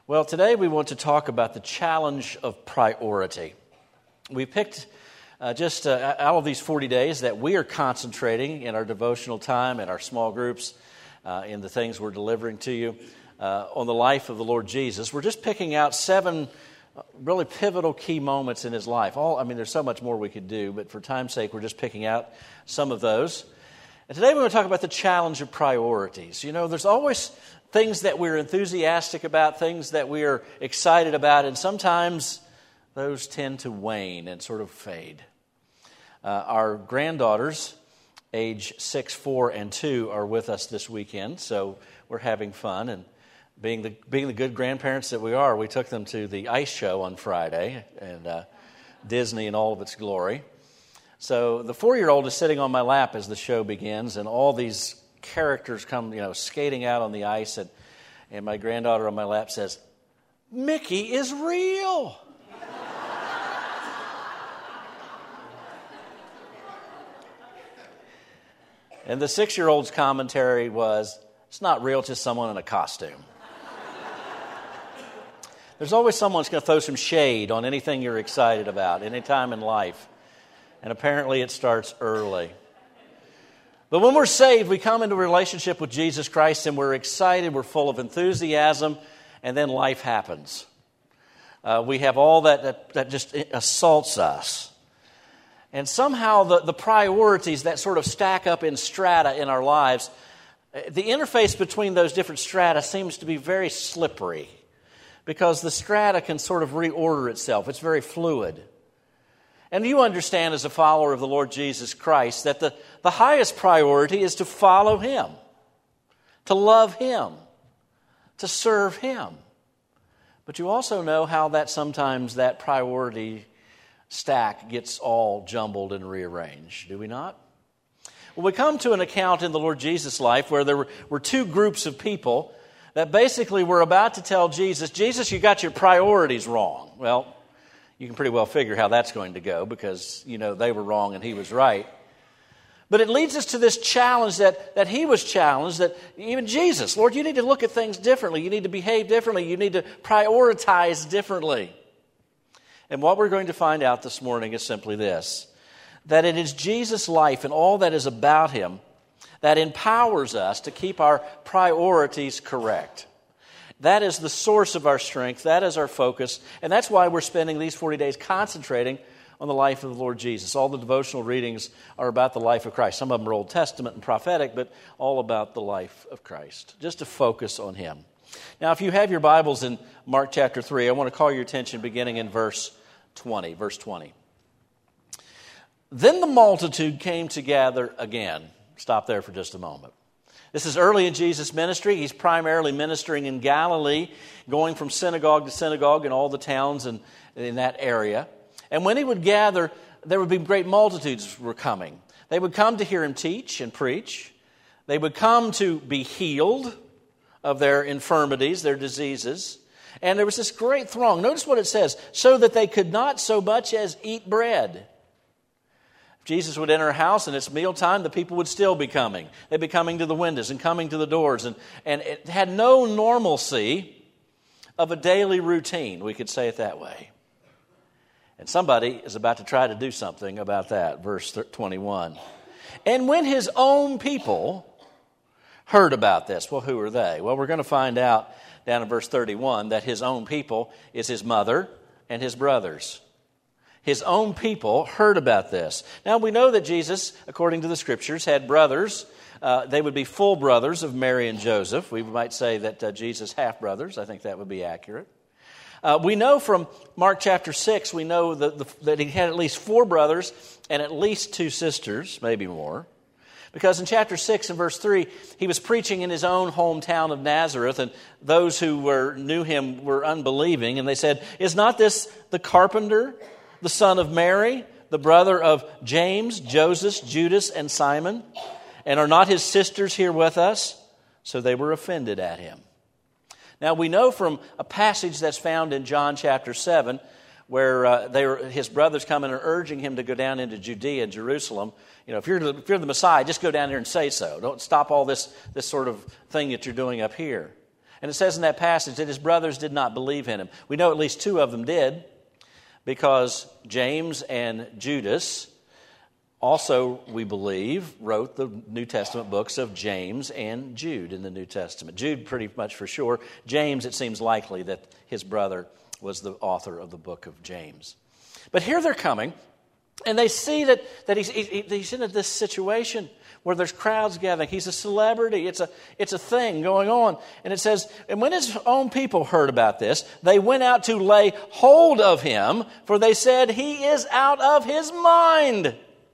Well, today we want to talk about the challenge of priority. We picked out of these 40 days that we are concentrating in our devotional time, in our small groups, in the things we're delivering to you on the life of the Lord Jesus. We're just picking out 7 really pivotal key moments in his life. There's so much more we could do, but for time's sake, we're just picking out some of those. And today we're going to talk about the challenge of priorities. You know, there's always things that we're enthusiastic about, things that we are excited about, and sometimes those tend to wane and sort of fade. Our granddaughters, age 6, 4, and 2, are with us this weekend, so we're having fun. And being the good grandparents that we are, we took them to the ice show on Friday, and Disney in all of its glory. So the 4-year-old is sitting on my lap as the show begins, and all these characters come, skating out on the ice, and my granddaughter on my lap says, "Mickey is real." And the 6-year-old's commentary was, "It's not real, it's just someone in a costume." There's always someone that's going to throw some shade on anything you're excited about, any time in life. And apparently it starts early. But when we're saved, we come into a relationship with Jesus Christ and we're excited, we're full of enthusiasm, and then life happens. We have all that just assaults us. And somehow the priorities that sort of stack up in strata in our lives, the interface between those different strata seems to be very slippery because the strata can sort of reorder itself. It's very fluid. And you understand as a follower of the Lord Jesus Christ that the highest priority is to follow Him, to love Him, to serve Him. But you also know how that sometimes that priority stack gets all jumbled and rearranged, do we not? Well, we come to an account in the Lord Jesus' life where there were 2 groups of people that basically were about to tell Jesus, "Jesus, you got your priorities wrong." Well, you can pretty well figure how that's going to go because, they were wrong and he was right. But it leads us to this challenge that he was challenged, that even Jesus, "Lord, you need to look at things differently. You need to behave differently. You need to prioritize differently." And what we're going to find out this morning is simply this, that it is Jesus' life and all that is about Him that empowers us to keep our priorities correct. That is the source of our strength. That is our focus. And that's why we're spending these 40 days concentrating on the life of the Lord Jesus. All the devotional readings are about the life of Christ. Some of them are Old Testament and prophetic, but all about the life of Christ, just to focus on Him. Now, if you have your Bibles in Mark chapter 3, I want to call your attention beginning in verse 20. Verse 20. "Then the multitude came together again." Stop there for just a moment. This is early in Jesus' ministry. He's primarily ministering in Galilee, going from synagogue to synagogue in all the towns in that area. And when he would gather, there would be great multitudes were coming. They would come to hear him teach and preach. They would come to be healed of their infirmities, their diseases. And there was this great throng. Notice what it says, "so that they could not so much as eat bread." Jesus would enter a house and it's mealtime, the people would still be coming. They'd be coming to the windows and coming to the doors. And it had no normalcy of a daily routine, we could say it that way. And somebody is about to try to do something about that. Verse 21. "And when his own people heard about this," well, who are they? Well, we're going to find out down in verse 31 that his own people is his mother and his brothers. His own people heard about this. Now, we know that Jesus, according to the Scriptures, had brothers. They would be full brothers of Mary and Joseph. We might say that Jesus' half-brothers. I think that would be accurate. We know from Mark chapter 6, we know that he had at least 4 brothers and at least 2 sisters, maybe more. Because in chapter 6 and verse 3, he was preaching in his own hometown of Nazareth, and those who knew him were unbelieving. And they said, "Is not this the carpenter, the son of Mary, the brother of James, Joseph, Judas, and Simon? And are not his sisters here with us?" So they were offended at him. Now we know from a passage that's found in John chapter 7, where his brothers come and are urging him to go down into Judea and Jerusalem. If you're the Messiah, just go down there and say so. Don't stop all this sort of thing that you're doing up here. And it says in that passage that his brothers did not believe in him. We know at least 2 of them did, because James and Judas also, we believe, wrote the New Testament books of James and Jude in the New Testament. Jude pretty much for sure. James, it seems likely that his brother was the author of the book of James. But here they're coming, and they see that he's in this situation where there's crowds gathering. He's a celebrity. It's a thing going on. And it says, and when his own people heard about this, they went out to lay hold of him, for they said, he is out of his mind.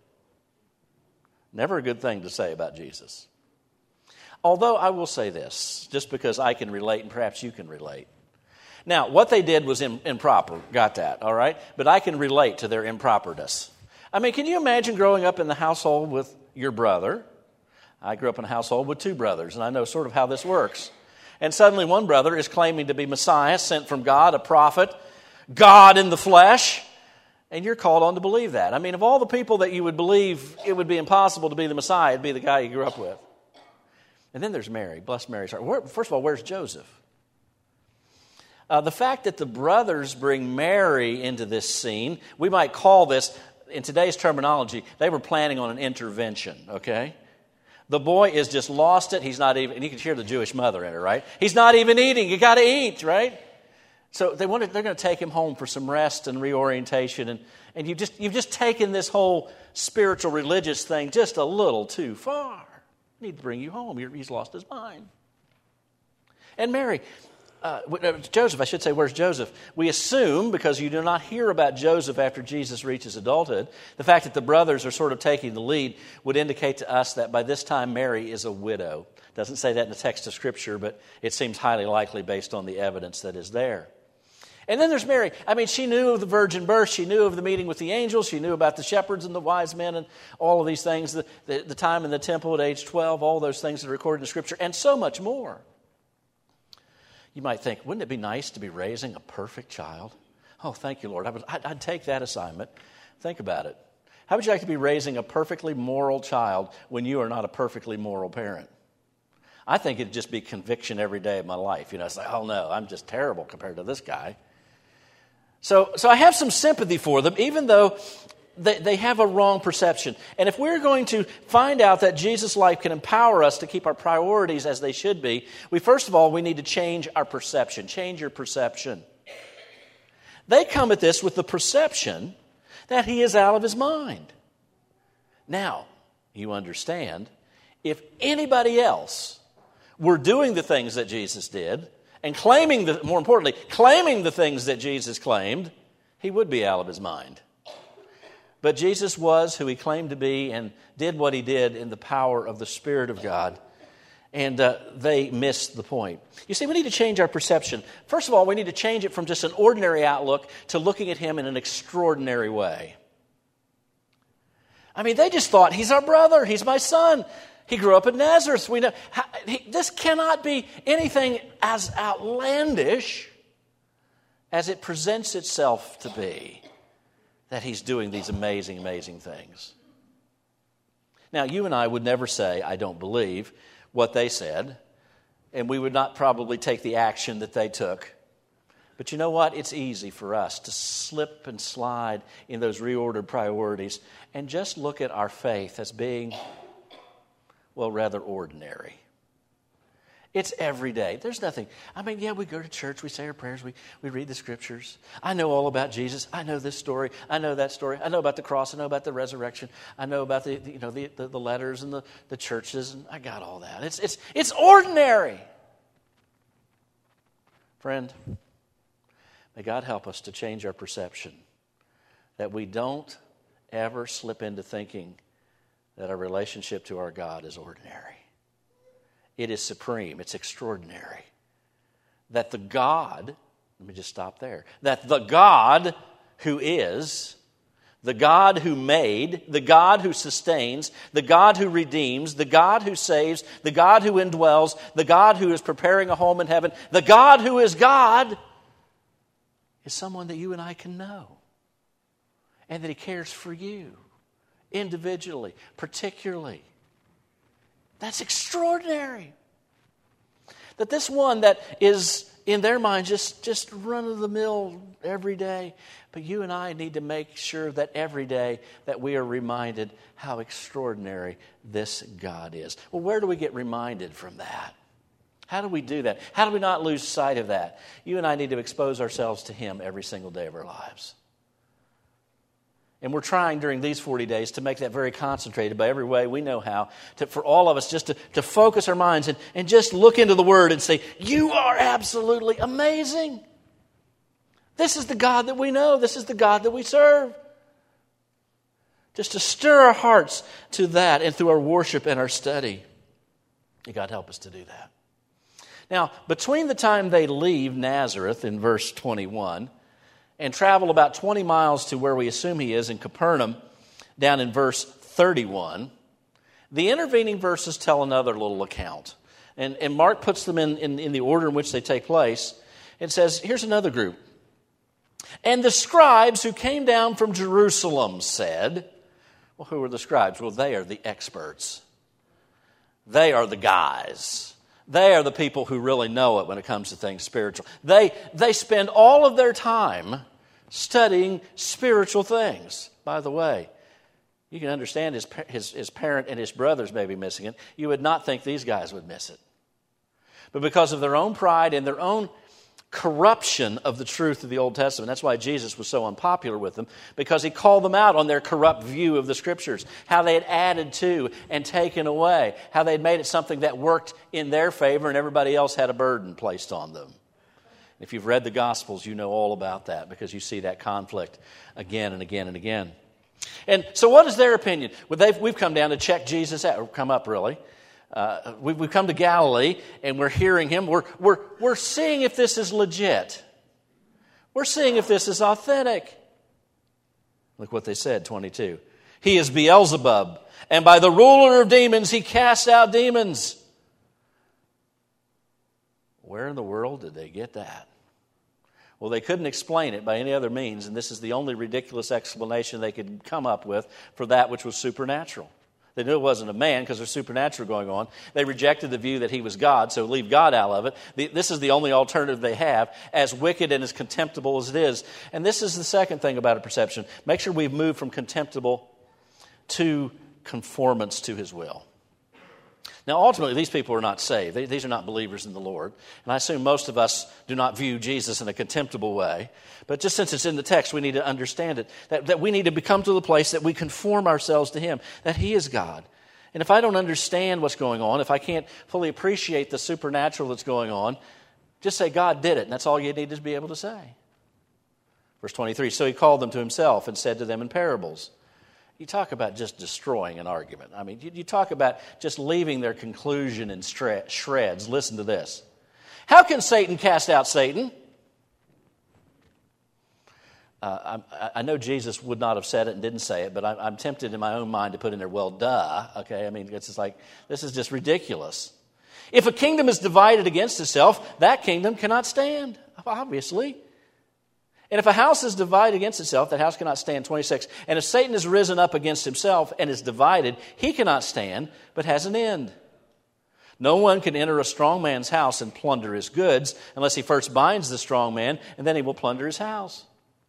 Never a good thing to say about Jesus. Although I will say this, just because I can relate and perhaps you can relate. Now, what they did was improper. Got that, all right? But I can relate to their improperness. I mean, can you imagine growing up in the household with your brother? I grew up in a household with 2 brothers, and I know sort of how this works. And suddenly one brother is claiming to be Messiah, sent from God, a prophet, God in the flesh, and you're called on to believe that. I mean, of all the people that you would believe it would be impossible to be the Messiah, it'd be the guy you grew up with. And then there's Mary. Bless Mary's heart. First of all, where's Joseph? The fact that the brothers bring Mary into this scene, we might call this, in today's terminology, they were planning on an intervention, okay? The boy is just lost it. He's not even, and you can hear the Jewish mother in her, right? He's not even eating. You got to eat, right? So they're going to take him home for some rest and reorientation, and you've just taken this whole spiritual religious thing just a little too far. I need to bring you home. He's lost his mind. And Mary, Joseph, I should say, where's Joseph? We assume, because you do not hear about Joseph after Jesus reaches adulthood, the fact that the brothers are sort of taking the lead would indicate to us that by this time Mary is a widow. Doesn't say that in the text of Scripture, but it seems highly likely based on the evidence that is there. And then there's Mary. I mean, she knew of the virgin birth. She knew of the meeting with the angels. She knew about the shepherds and the wise men and all of these things, the time in the temple at age 12, all those things that are recorded in Scripture, and so much more. You might think, wouldn't it be nice to be raising a perfect child? Oh, thank you, Lord. I'd take that assignment. Think about it. How would you like to be raising a perfectly moral child when you are not a perfectly moral parent? I think it'd just be conviction every day of my life. You know, it's like, oh no, I'm just terrible compared to this guy. So I have some sympathy for them, even though they have a wrong perception. And if we're going to find out that Jesus' life can empower us to keep our priorities as they should be, first of all, we need to change our perception. Change your perception. They come at this with the perception that he is out of his mind. Now, you understand, if anybody else were doing the things that Jesus did, and more importantly, claiming the things that Jesus claimed, he would be out of his mind. But Jesus was who he claimed to be and did what he did in the power of the Spirit of God. And they missed the point. You see, we need to change our perception. First of all, we need to change it from just an ordinary outlook to looking at him in an extraordinary way. I mean, they just thought, he's our brother, he's my son. He grew up in Nazareth. We know this cannot be anything as outlandish as it presents itself to be, that he's doing these amazing, amazing things. Now, you and I would never say, I don't believe what they said, and we would not probably take the action that they took. But you know what? It's easy for us to slip and slide in those reordered priorities and just look at our faith as being, well, rather ordinary. It's every day. There's nothing. I mean, yeah, we go to church, we say our prayers, we read the Scriptures. I know all about Jesus. I know this story. I know that story. I know about the cross. I know about the resurrection. I know about the letters and the churches, and I got all that. It's ordinary. Friend, may God help us to change our perception, that we don't ever slip into thinking that our relationship to our God is ordinary. It is supreme. It's extraordinary. That the God, let me just stop there, that the God who is, the God who made, the God who sustains, the God who redeems, the God who saves, the God who indwells, the God who is preparing a home in heaven, the God who is God, is someone that you and I can know. And that he cares for you individually, particularly. That's extraordinary. That this one that is, in their mind, just run-of-the-mill every day. But you and I need to make sure that every day that we are reminded how extraordinary this God is. Well, where do we get reminded from that? How do we do that? How do we not lose sight of that? You and I need to expose ourselves to Him every single day of our lives. And we're trying during these 40 days to make that very concentrated by every way we know how, for all of us just to focus our minds and just look into the Word and say, you are absolutely amazing. This is the God that we know. This is the God that we serve. Just to stir our hearts to that and through our worship and our study. May God help us to do that. Now, between the time they leave Nazareth in verse 21 and travel about 20 miles to where we assume he is in Capernaum, down in verse 31, the intervening verses tell another little account. And Mark puts them in the order in which they take place. It says, here's another group. And the scribes who came down from Jerusalem said, well, who are the scribes? Well, they are the experts. They are the guys. They are the people who really know it when it comes to things spiritual. They spend all of their time studying spiritual things. By the way, you can understand his parent and his brothers may be missing it. You would not think these guys would miss it. But because of their own pride and their own corruption of the truth of the Old Testament. That's why Jesus was so unpopular with them, because he called them out on their corrupt view of the Scriptures, how they had added to and taken away, how they had made it something that worked in their favor and everybody else had a burden placed on them. If you've read the Gospels, you know all about that because you see that conflict again and again and again. And so what is their opinion? Well, we've come down to check Jesus out, or come up really. We've come to Galilee and we're hearing him. We're seeing if this is legit. We're seeing if this is authentic. Look what they said, 22. He is Beelzebub, and by the ruler of demons he casts out demons. Where in the world did they get that? Well, they couldn't explain it by any other means, and this is the only ridiculous explanation they could come up with for that which was supernatural. They knew it wasn't a man because there's supernatural going on. They rejected the view that he was God, so leave God out of it. This is the only alternative they have, as wicked and as contemptible as it is. And this is the second thing about a perception. Make sure we've moved from contemptible to conformance to his will. Now, ultimately, these people are not saved. These are not believers in the Lord. And I assume most of us do not view Jesus in a contemptible way. But just since it's in the text, we need to understand it. That we need to become to the place that we conform ourselves to him. That he is God. And if I don't understand what's going on, if I can't fully appreciate the supernatural that's going on, just say God did it. And that's all you need to be able to say. Verse 23, so he called them to himself and said to them in parables. You talk about just destroying an argument. I mean, you talk about just leaving their conclusion in shreds. Listen to this. How can Satan cast out Satan? I know Jesus would not have said it and didn't say it, but I'm tempted in my own mind to put in there, well, duh. Okay, I mean, it's just like, this is just ridiculous. If a kingdom is divided against itself, that kingdom cannot stand, obviously. And if a house is divided against itself, that house cannot stand. 26. And if Satan is risen up against himself and is divided, he cannot stand, but has an end. No one can enter a strong man's house and plunder his goods unless he first binds the strong man, and then he will plunder his house.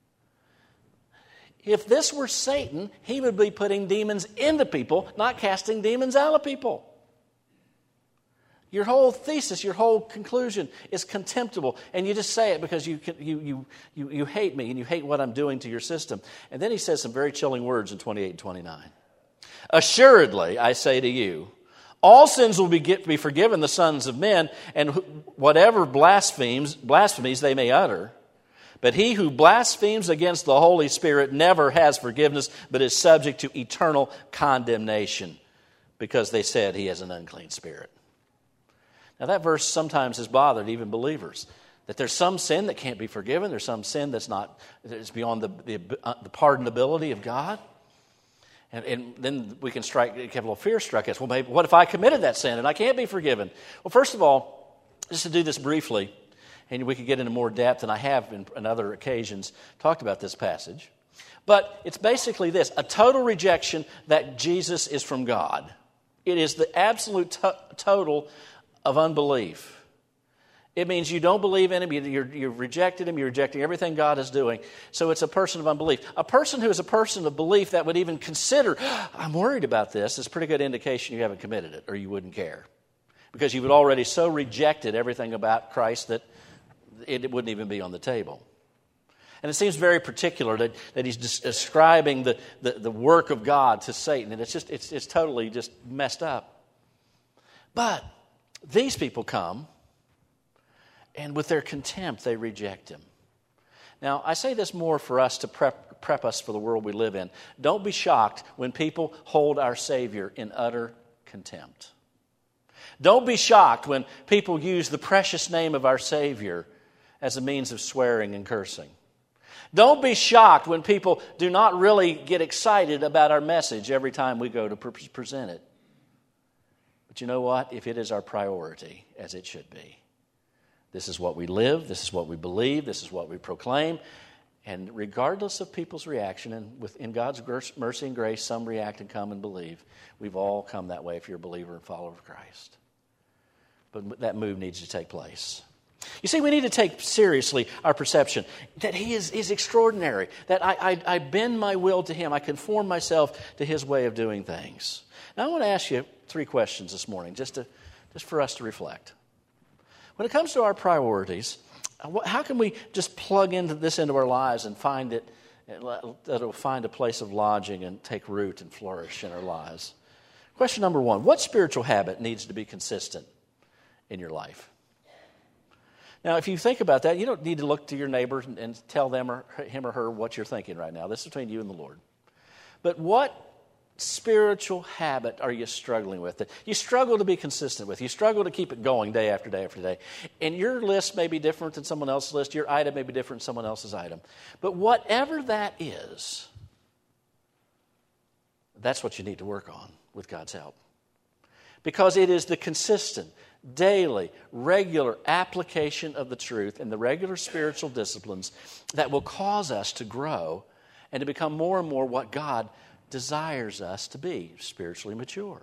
If this were Satan, he would be putting demons into people, not casting demons out of people. Your whole thesis, your whole conclusion is contemptible. And you just say it because you hate me and you hate what I'm doing to your system. And then he says some very chilling words in 28 and 29. Assuredly, I say to you, all sins will be forgiven the sons of men, and whatever blasphemies they may utter. But he who blasphemes against the Holy Spirit never has forgiveness, but is subject to eternal condemnation, because they said he has an unclean spirit. Now that verse sometimes has bothered even believers, that there's some sin that can't be forgiven, there's some sin that's beyond the pardonability of God. And then we can have a little fear struck us. Well, maybe, what if I committed that sin and I can't be forgiven? Well, first of all, just to do this briefly, and we could get into more depth, and I have in other occasions talked about this passage. But it's basically this, a total rejection that Jesus is from God. It is the absolute total of unbelief. It means you don't believe in him, you've rejected him, you're rejecting everything God is doing. So it's a person of unbelief. A person who is a person of belief that would even consider, I'm worried about this, is a pretty good indication you haven't committed it, or you wouldn't care. Because you would already so rejected everything about Christ that it wouldn't even be on the table. And it seems very particular that he's describing the work of God to Satan, and it's totally just messed up. But these people come, and with their contempt, they reject him. Now, I say this more for us to prep us for the world we live in. Don't be shocked when people hold our Savior in utter contempt. Don't be shocked when people use the precious name of our Savior as a means of swearing and cursing. Don't be shocked when people do not really get excited about our message every time we go to present it. But you know what? If it is our priority, as it should be, this is what we live, this is what we believe, this is what we proclaim. And regardless of people's reaction, and in God's mercy and grace, some react and come and believe. We've all come that way if you're a believer and follower of Christ. But that move needs to take place. You see, we need to take seriously our perception that He is extraordinary, that I bend my will to Him, I conform myself to His way of doing things. Now I want to ask you 3 questions this morning, just for us to reflect. When it comes to our priorities, how can we just plug into our lives and find that it'll find a place of lodging and take root and flourish in our lives? Question number 1, what spiritual habit needs to be consistent in your life? Now, if you think about that, you don't need to look to your neighbor and tell him or her what you're thinking right now. This is between you and the Lord. But what spiritual habit are you struggling with? That you struggle to be consistent with. You struggle to keep it going day after day after day. And your list may be different than someone else's list. Your item may be different than someone else's item. But whatever that is, that's what you need to work on with God's help. Because it is the consistent, daily, regular application of the truth and the regular spiritual disciplines that will cause us to grow and to become more and more what God desires us to be, spiritually mature.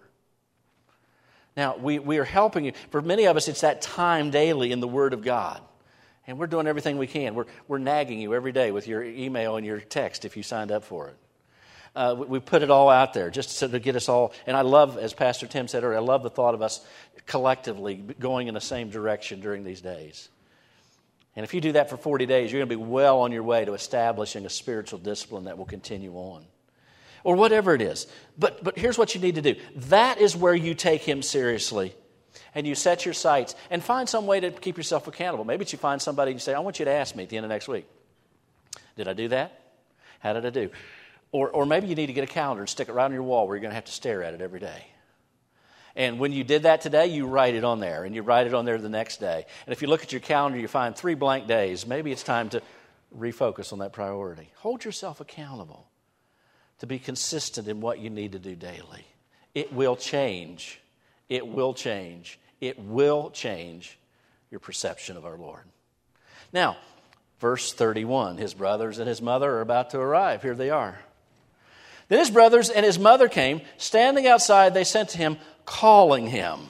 Now, we are helping you. For many of us, it's that time daily in the Word of God. And we're doing everything we can. We're nagging you every day with your email and your text if you signed up for it. We put it all out there just to get us all. And I love, as Pastor Tim said earlier, I love the thought of us collectively going in the same direction during these days. And if you do that for 40 days, you're going to be well on your way to establishing a spiritual discipline that will continue on. Or whatever it is. But here's what you need to do. That is where you take Him seriously. And you set your sights and find some way to keep yourself accountable. Maybe you find somebody and you say, I want you to ask me at the end of next week. Did I do that? How did I do? Or maybe you need to get a calendar and stick it right on your wall where you're going to have to stare at it every day. And when you did that today, you write it on there. And you write it on there the next day. And if you look at your calendar, you find 3 blank days. Maybe it's time to refocus on that priority. Hold yourself accountable to be consistent in what you need to do daily. It will change. It will change. It will change your perception of our Lord. Now, verse 31, his brothers and his mother are about to arrive. Here they are. Then his brothers and his mother came. Standing outside, they sent to him, calling him.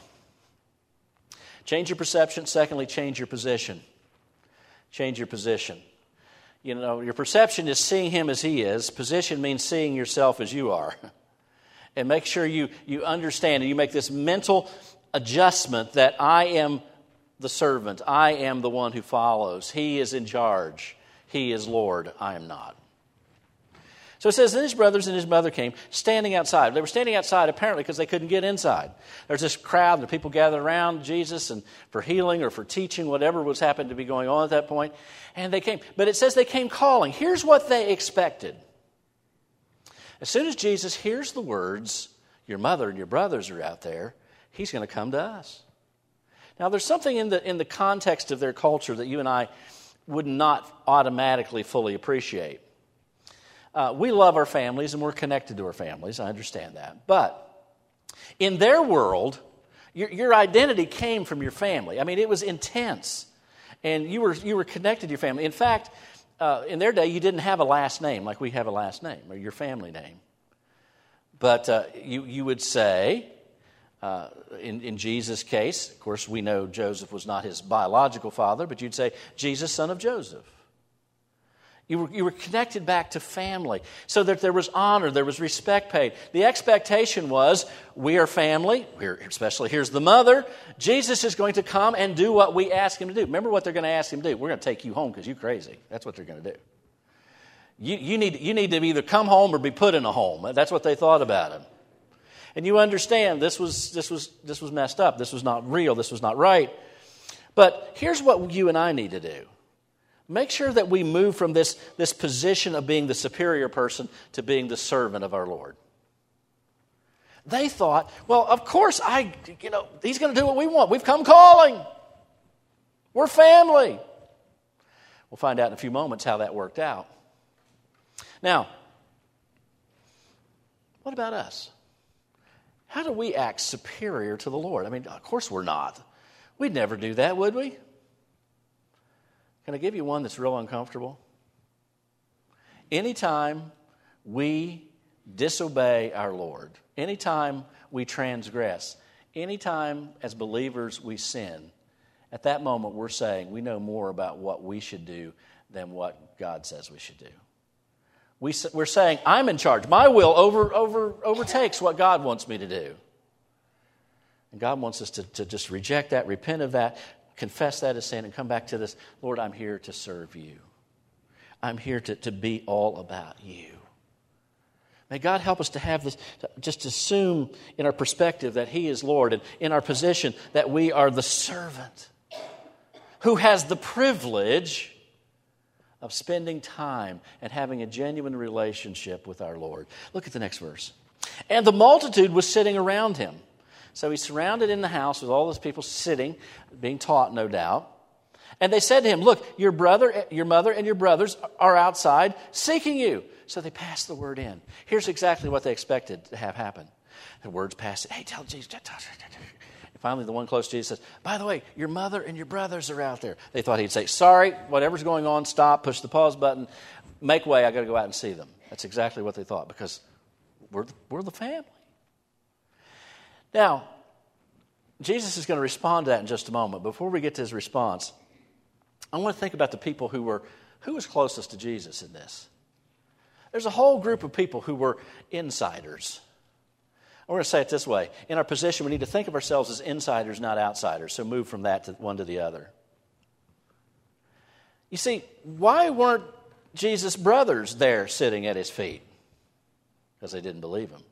Change your perception. Secondly, change your position. Change your position. You know, your perception is seeing him as he is. Position means seeing yourself as you are. And make sure you understand and you make this mental adjustment that I am the servant. I am the one who follows. He is in charge. He is Lord. I am not. So it says, then his brothers and his mother came, standing outside. They were standing outside apparently because they couldn't get inside. There's this crowd and the people gathered around Jesus and for healing or for teaching, whatever was happened to be going on at that point. And they came. But it says they came calling. Here's what they expected. As soon as Jesus hears the words, your mother and your brothers are out there, He's going to come to us. Now there's something in the context of their culture that you and I would not automatically fully appreciate. We love our families and we're connected to our families. I understand that. But in their world, your identity came from your family. I mean, it was intense. And you were connected to your family. In fact, in their day, you didn't have a last name like we have a last name or your family name. But you would say, In Jesus' case, of course, we know Joseph was not his biological father, but you'd say, Jesus, son of Joseph. You were connected back to family so that there was honor, there was respect paid. The expectation was, we are family, especially here's the mother. Jesus is going to come and do what we ask him to do. Remember what they're going to ask him to do. We're going to take you home because you're crazy. That's what they're going to do. You need to either come home or be put in a home. That's what they thought about him. And you understand this was messed up. This was not real. This was not right. But here's what you and I need to do. Make sure that we move from this position of being the superior person to being the servant of our Lord. They thought, well, of course, he's going to do what we want. We've come calling. We're family. We'll find out in a few moments how that worked out. Now, what about us? How do we act superior to the Lord? I mean, of course we're not. We'd never do that, would we? Can I give you one that's real uncomfortable? Anytime we disobey our Lord, anytime we transgress, anytime as believers we sin, at that moment we're saying we know more about what we should do than what God says we should do. We're saying, I'm in charge. My will overtakes what God wants me to do. And God wants us to just reject that, repent of that, confess that as sin, and come back to this, Lord, I'm here to serve you. I'm here to be all about you. May God help us to have this, to just assume in our perspective that he is Lord, and in our position that we are the servant who has the privilege of spending time and having a genuine relationship with our Lord. Look at the next verse. And the multitude was sitting around him. So he's surrounded in the house with all those people sitting, being taught, no doubt. And they said to him, look, your brother, your mother, and your brothers are outside seeking you. So they passed the word in. Here's exactly what they expected to have happen. The words passed. Hey, tell Jesus. Finally, the one close to Jesus says, by the way, your mother and your brothers are out there. They thought he'd say, sorry, whatever's going on, stop, push the pause button, make way, I got to go out and see them. That's exactly what they thought, because we're the family. Now, Jesus is going to respond to that in just a moment. Before we get to his response, I want to think about the people who was closest to Jesus in this. There's a whole group of people who were insiders. We're going to say it this way. In our position, we need to think of ourselves as insiders, not outsiders. So move from that to one to the other. You see, why weren't Jesus' brothers there sitting at his feet? Because they didn't believe him.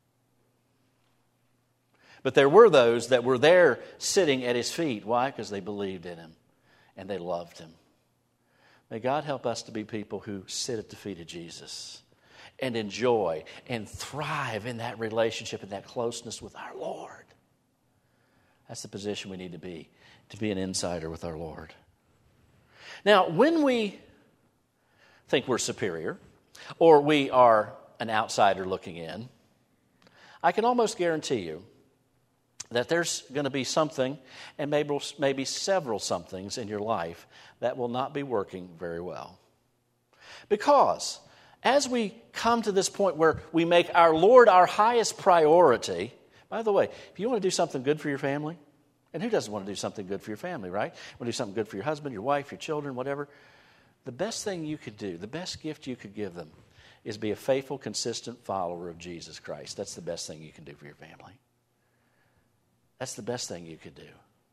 But there were those that were there sitting at his feet. Why? Because they believed in him and they loved him. May God help us to be people who sit at the feet of Jesus and enjoy and thrive in that relationship and that closeness with our Lord. That's the position we need to be an insider with our Lord. Now, when we think we're superior or we are an outsider looking in, I can almost guarantee you that there's going to be something, and maybe several somethings in your life that will not be working very well. Because as we come to this point where we make our Lord our highest priority, by the way, if you want to do something good for your family, and who doesn't want to do something good for your family, right? You want to do something good for your husband, your wife, your children, whatever. The best thing you could do, the best gift you could give them is be a faithful, consistent follower of Jesus Christ. That's the best thing you can do for your family. That's the best thing you could do.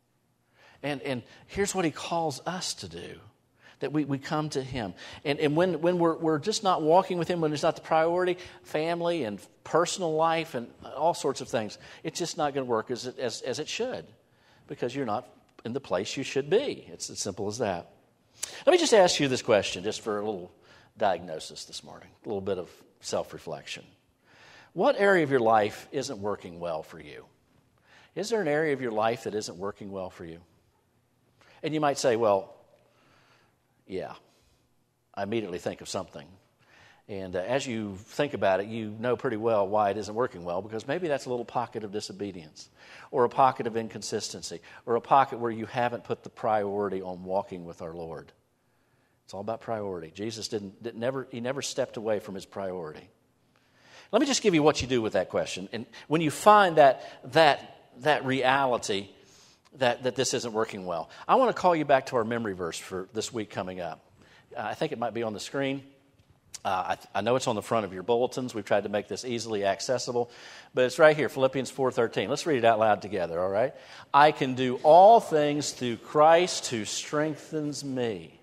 And here's what he calls us to do. That we come to him. And when we're just not walking with him, when it's not the priority, family and personal life and all sorts of things, it's just not going to work as it should. Because you're not in the place you should be. It's as simple as that. Let me just ask you this question, just for a little diagnosis this morning. A little bit of self-reflection. What area of your life isn't working well for you? Is there an area of your life that isn't working well for you? And you might say, well, yeah, I immediately think of something. And as you think about it, you know pretty well why it isn't working well, because maybe that's a little pocket of disobedience or a pocket of inconsistency or a pocket where you haven't put the priority on walking with our Lord. It's all about priority. Jesus never stepped away from his priority. Let me just give you what you do with that question. And when you find that that reality that this isn't working well. I want to call you back to our memory verse for this week coming up. I think it might be on the screen. I know it's on the front of your bulletins. We've tried to make this easily accessible. But it's right here, Philippians 4:13. Let's read it out loud together, all right? I can do all things through Christ who strengthens me.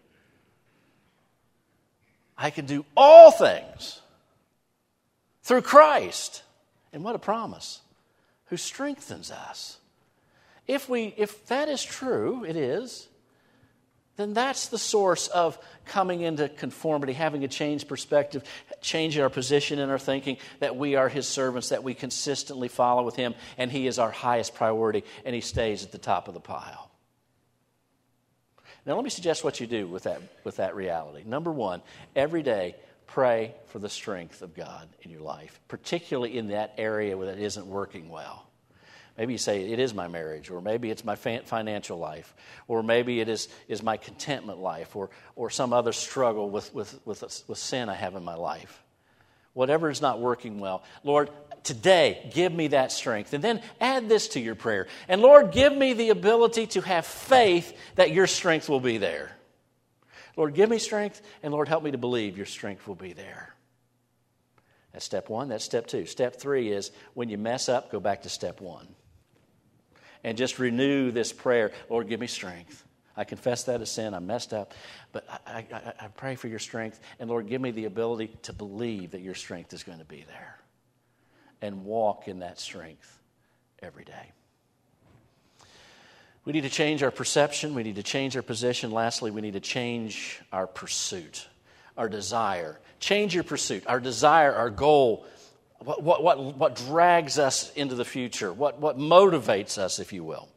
I can do all things through Christ. And what a promise. Who strengthens us. If that is true, it is, then that's the source of coming into conformity, having a changed perspective, changing our position in our thinking, that we are His servants, that we consistently follow with Him, and He is our highest priority, and He stays at the top of the pile. Now let me suggest what you do with that reality. Number one, every day pray for the strength of God in your life, particularly in that area where it isn't working well. Maybe you say, it is my marriage, or maybe it's my financial life, or maybe it is my contentment life, or some other struggle with sin I have in my life. Whatever is not working well, Lord, today, give me that strength. And then add this to your prayer. And Lord, give me the ability to have faith that your strength will be there. Lord, give me strength, and Lord, help me to believe your strength will be there. That's step one. That's step two. Step three is when you mess up, go back to step one. And just renew this prayer. Lord, give me strength. I confess that as sin. I messed up. But I pray for your strength. And Lord, give me the ability to believe that your strength is going to be there. And walk in that strength every day. We need to change our perception. We need to change our position. Lastly, we need to change our pursuit, our desire. Change your pursuit, our desire, our goal. What drags us into the future? What motivates us, if you will?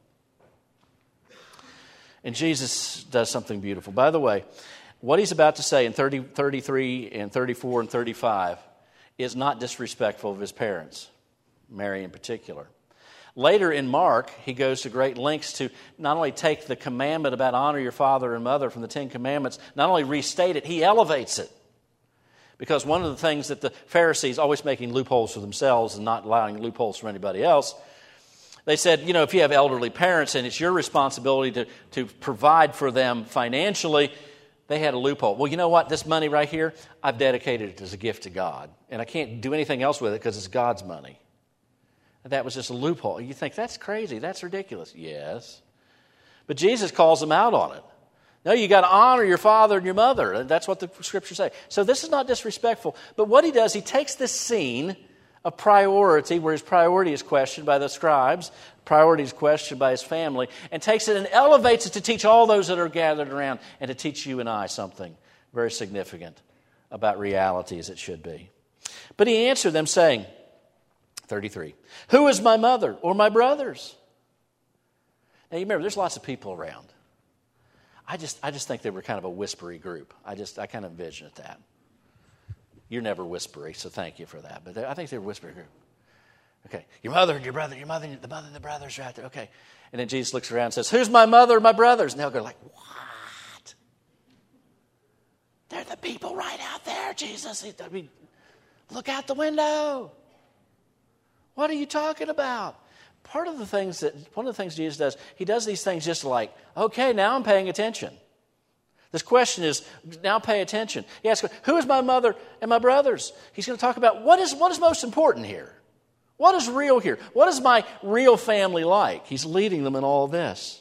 And Jesus does something beautiful. By the way, what He's about to say in 33 and 34 and 35 is not disrespectful of His parents, Mary in particular. Later in Mark, He goes to great lengths to not only take the commandment about honor your father and mother from the Ten Commandments, not only restate it, He elevates it. Because one of the things that the Pharisees, always making loopholes for themselves and not allowing loopholes for anybody else, they said, if you have elderly parents and it's your responsibility to provide for them financially, they had a loophole. Well, you know what? This money right here, I've dedicated it as a gift to God. And I can't do anything else with it because it's God's money. And that was just a loophole. You think, that's crazy. That's ridiculous. Yes. But Jesus calls them out on it. No, you got to honor your father and your mother. That's what the Scriptures say. So this is not disrespectful. But what He does, He takes this scene of priority, where His priority is questioned by the scribes, priority is questioned by His family, and takes it and elevates it to teach all those that are gathered around and to teach you and I something very significant about reality as it should be. But He answered them saying, 33, who is my mother or my brothers? Now you remember, there's lots of people around. I just think they were kind of a whispery group. I kind of envision it that. You're never whispery, so thank you for that. But I think they were a whispery group. Okay, your mother and your brother, the mother and the brothers are out there. Okay. And then Jesus looks around and says, who's my mother and my brothers? And they'll go like, what? They're the people right out there, Jesus. I mean, look out the window. What are you talking about? One of the things Jesus does, He does these things just like, okay, now I'm paying attention. This question is, now pay attention. He asks, who is my mother and my brothers? He's going to talk about what is most important here. What is real here? What is my real family like? He's leading them in all this.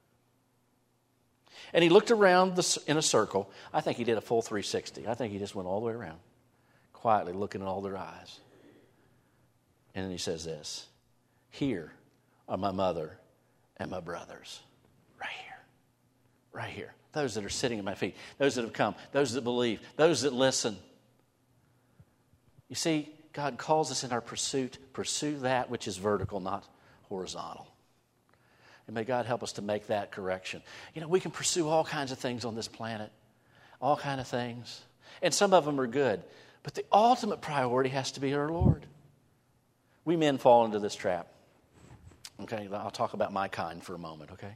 And He looked around in a circle. I think He did a full 360. I think He just went all the way around, quietly looking in all their eyes. And then He says this. Here are my mother and my brothers. Right here. Right here. Those that are sitting at my feet. Those that have come. Those that believe. Those that listen. You see, God calls us in our pursuit. Pursue that which is vertical, not horizontal. And may God help us to make that correction. We can pursue all kinds of things on this planet. All kinds of things. And some of them are good. But the ultimate priority has to be our Lord. We men fall into this trap. Okay, I'll talk about my kind for a moment, okay?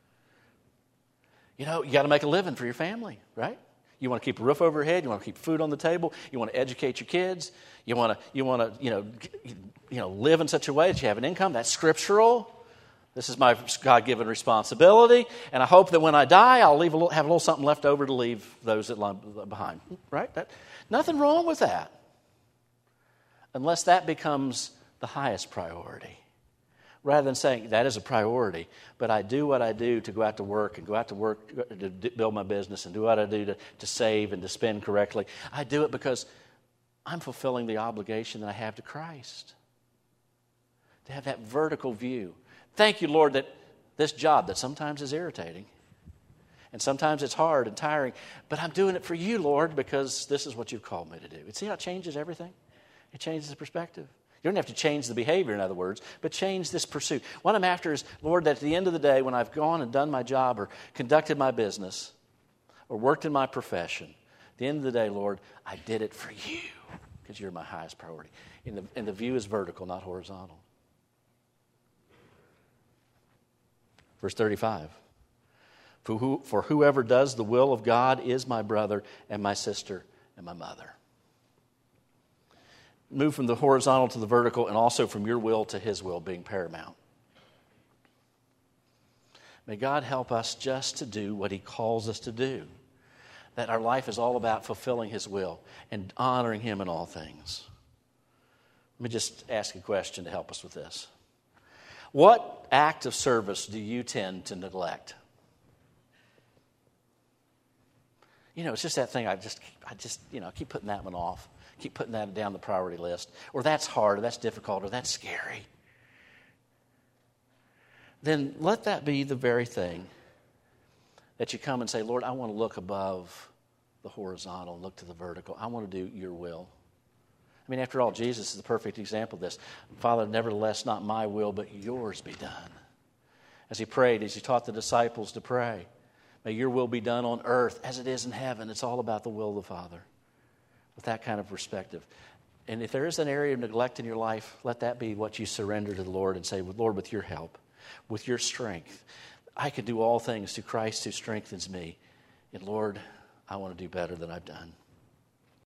You got to make a living for your family, right? You want to keep a roof over your head. You want to keep food on the table. You want to educate your kids. You want to live in such a way that you have an income. That's scriptural. This is my God-given responsibility, and I hope that when I die, I'll have a little something left over to leave those that lie behind. Right? Nothing wrong with that, unless that becomes the highest priority. Rather than saying, that is a priority, but I do what I do to go out to work to build my business and do what I do to save and to spend correctly. I do it because I'm fulfilling the obligation that I have to Christ. To have that vertical view. Thank you, Lord, that this job that sometimes is irritating and sometimes it's hard and tiring, but I'm doing it for you, Lord, because this is what you've called me to do. And see how it changes everything? It changes the perspective. You don't have to change the behavior, in other words, but change this pursuit. What I'm after is, Lord, that at the end of the day, when I've gone and done my job or conducted my business or worked in my profession, at the end of the day, Lord, I did it for you because you're my highest priority. And the view is vertical, not horizontal. Verse 35, for whoever does the will of God is my brother and my sister and my mother. Move from the horizontal to the vertical, and also from your will to his will being paramount. May God help us just to do what he calls us to do. That our life is all about fulfilling his will and honoring him in all things. Let me just ask a question to help us with this. What act of service do you tend to neglect? It's just that thing I just keep putting that one off. Keep putting that down the priority list. Or that's hard, or that's difficult, or that's scary. Then let that be the very thing that you come and say, Lord, I want to look above the horizontal and look to the vertical. I want to do your will. I mean, after all, Jesus is the perfect example of this. Father, nevertheless, not my will, but yours be done. As he prayed, as he taught the disciples to pray, may your will be done on earth as it is in heaven. It's all about the will of the Father. With that kind of perspective. And if there is an area of neglect in your life, let that be what you surrender to the Lord and say, Lord, with your help, with your strength, I can do all things through Christ who strengthens me. And Lord, I want to do better than I've done.